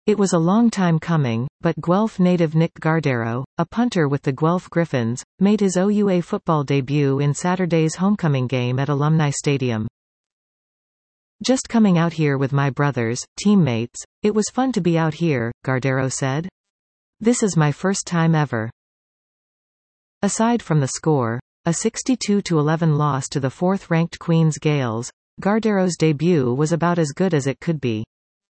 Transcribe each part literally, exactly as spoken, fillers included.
It was a long time coming, but Guelph native Nick Gardero, a punter with the Guelph Griffins, made his O U A football debut in Saturday's homecoming game at Alumni Stadium. "Just coming out here with my brothers, teammates, it was fun to be out here," Gardero said. "This is my first time ever." Aside from the score, a sixty-two to eleven loss to the fourth-ranked Queen's Gales, Gardero's debut was about as good as it could be.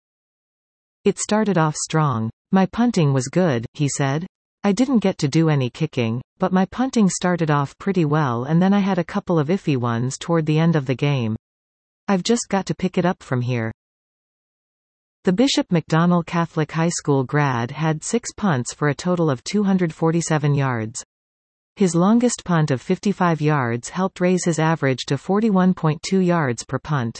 "It started off strong. My punting was good," he said. "I didn't get to do any kicking, but my punting started off pretty well and then I had a couple of iffy ones toward the end of the game. I've just got to pick it up from here." The Bishop McDonnell Catholic High School grad had six punts for a total of two hundred forty-seven yards. His longest punt of fifty-five yards helped raise his average to forty-one point two yards per punt.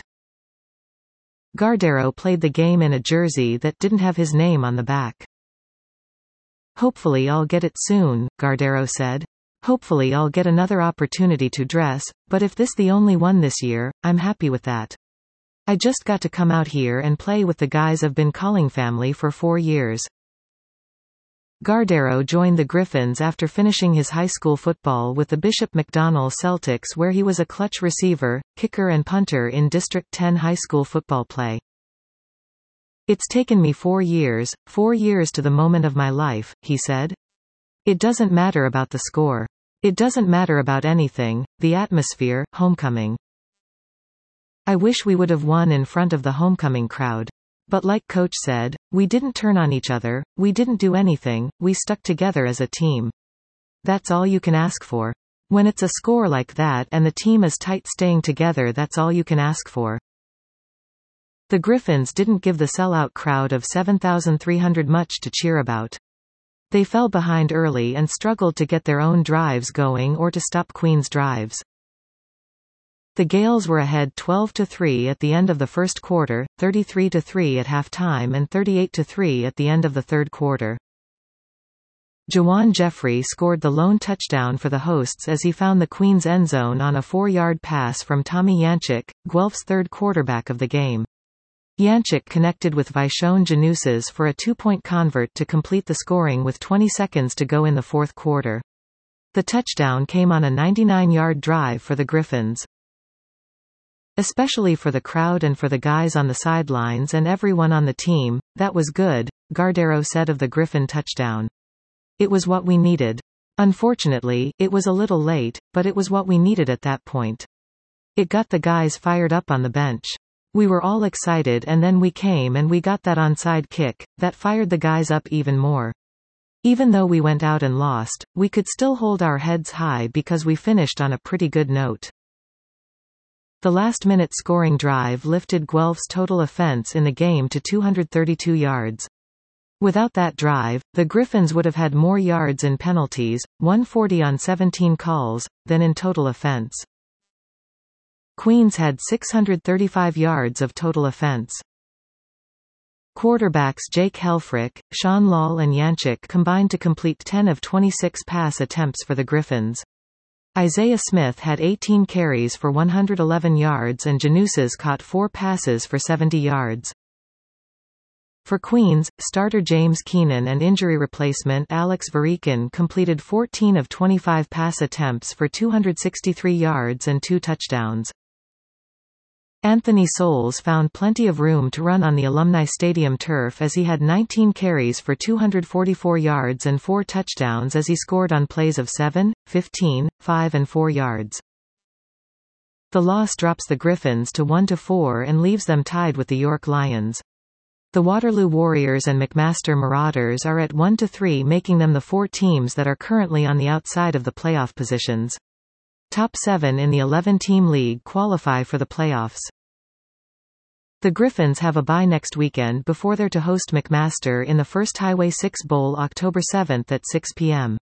Gardero played the game in a jersey that didn't have his name on the back. "Hopefully I'll get it soon," Gardero said. "Hopefully I'll get another opportunity to dress, but if this the only one this year, I'm happy with that. I just got to come out here and play with the guys I've been calling family for four years." Gardero joined the Griffins after finishing his high school football with the Bishop McDonnell Celtics, where he was a clutch receiver, kicker and punter in District ten high school football play. "It's taken me four years, four years to the moment of my life," he said. "It doesn't matter about the score. It doesn't matter about anything, the atmosphere, homecoming. I wish we would have won in front of the homecoming crowd. But like Coach said, we didn't turn on each other, we didn't do anything, we stuck together as a team. That's all you can ask for. When it's a score like that and the team is tight, staying together, that's all you can ask for." The Griffins didn't give the sellout crowd of seven thousand three hundred much to cheer about. They fell behind early and struggled to get their own drives going or to stop Queen's drives. The Gales were ahead twelve to three at the end of the first quarter, thirty-three to three at halftime and thirty-eight to three at the end of the third quarter. Jawan Jeffrey scored the lone touchdown for the hosts as he found the Queen's end zone on a four-yard pass from Tommy Yanchik, Guelph's third quarterback of the game. Yanchik connected with Vishon Januses for a two-point convert to complete the scoring with twenty seconds to go in the fourth quarter. The touchdown came on a ninety-nine-yard drive for the Griffins. "Especially for the crowd and for the guys on the sidelines and everyone on the team, that was good," Gardero said of the Griffin touchdown. "It was what we needed. Unfortunately, it was a little late, but it was what we needed at that point. It got the guys fired up on the bench. We were all excited and then we came and we got that onside kick, that fired the guys up even more. Even though we went out and lost, we could still hold our heads high because we finished on a pretty good note." The last-minute scoring drive lifted Guelph's total offense in the game to two hundred thirty-two yards. Without that drive, the Griffins would have had more yards in penalties, one hundred forty on seventeen calls, than in total offense. Queens had six hundred thirty-five yards of total offense. Quarterbacks Jake Helfrich, Sean Lal and Yanchik combined to complete ten of twenty-six pass attempts for the Griffins. Isaiah Smith had eighteen carries for one hundred eleven yards and Januses caught four passes for seventy yards. For Queens, starter James Keenan and injury replacement Alex Varikin completed fourteen of twenty-five pass attempts for two hundred sixty-three yards and two touchdowns. Anthony Souls found plenty of room to run on the Alumni Stadium turf as he had nineteen carries for two hundred forty-four yards and four touchdowns as he scored on plays of seven, fifteen, five and four yards. The loss drops the Griffins to one to four and leaves them tied with the York Lions. The Waterloo Warriors and McMaster Marauders are at one to three, making them the four teams that are currently on the outside of the playoff positions. Top seven in the eleven-team league qualify for the playoffs. The Griffins have a bye next weekend before they're to host McMaster in the First Highway six Bowl October seventh at six p m